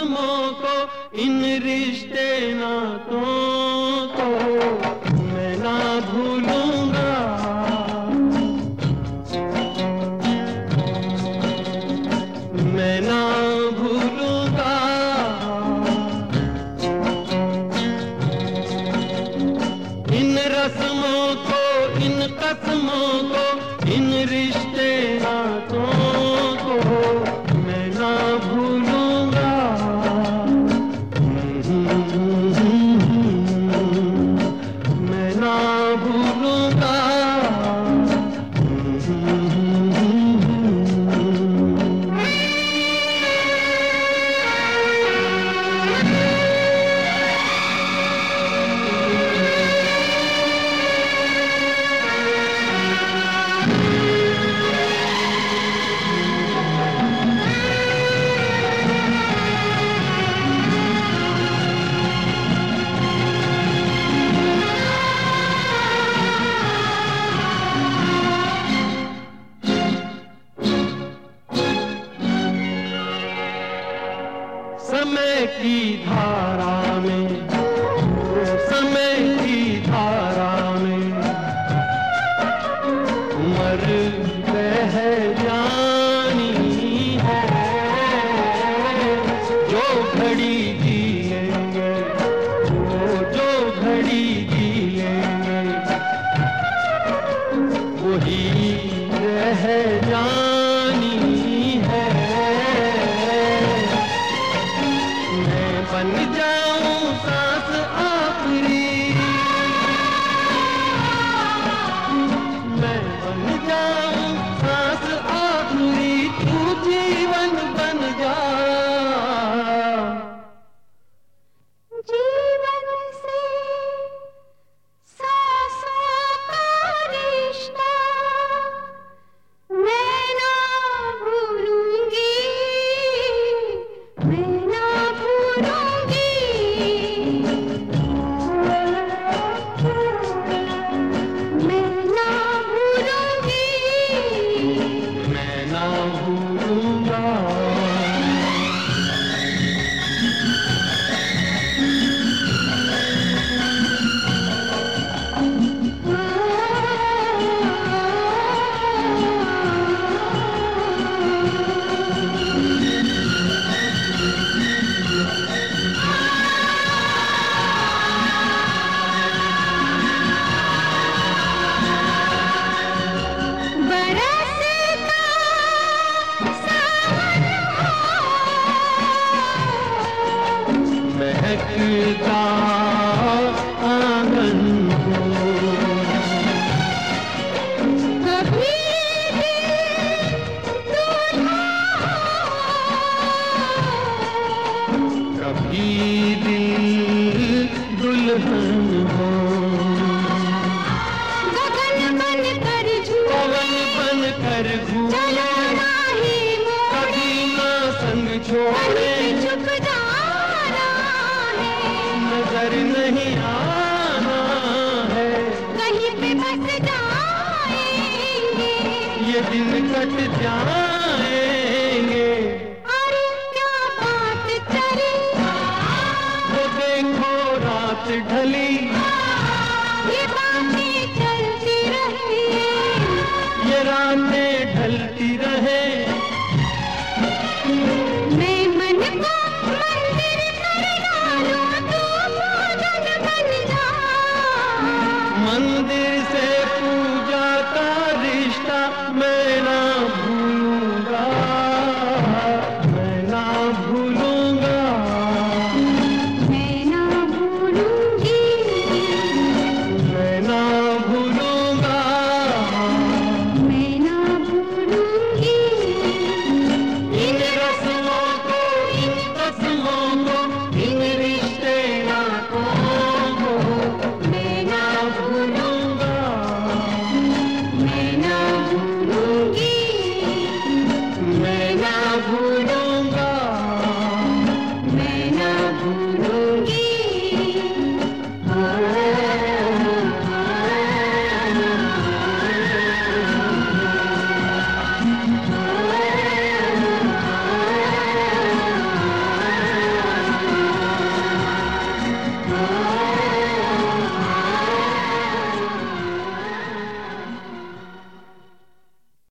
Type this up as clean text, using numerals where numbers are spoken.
रस्मों को, इन रिश्ते नातों को मैं ना भूलूंगा। मैं ना भूलूंगा। इन रस्मों को, इन कसमों को, इन रिश्ते नातों को मैं ना भूलूंगा। मैं ना भूलूंगा। समय की धारा में, समय की धारा में उम्र बह जानी है। जो घड़ी जिएंगे, जो घड़ी जिएंगे वही रह जानी है। बन जाऊं सांस आखिरी, मैं बन जाऊं सांस आखिरी, तू जीवन बन जा। जीवन से सांसों का रिश्ता मैं ना भूलूंगी। मैं ना भूलूंगी। मैं ना भूलूंगी। मैं ना भूलूंगा। महकता आंगन को कभी दिल दुल्हन हो। गगन बन कर पवन बन कर घूमे, कभी ना संग छोड़े। चुप जाना है, नजर नहीं आना है, कहीं पे बस जाएंगे। ये दिन कट जाएंगे। अरे क्या बात चली, वो देखो रात ढली।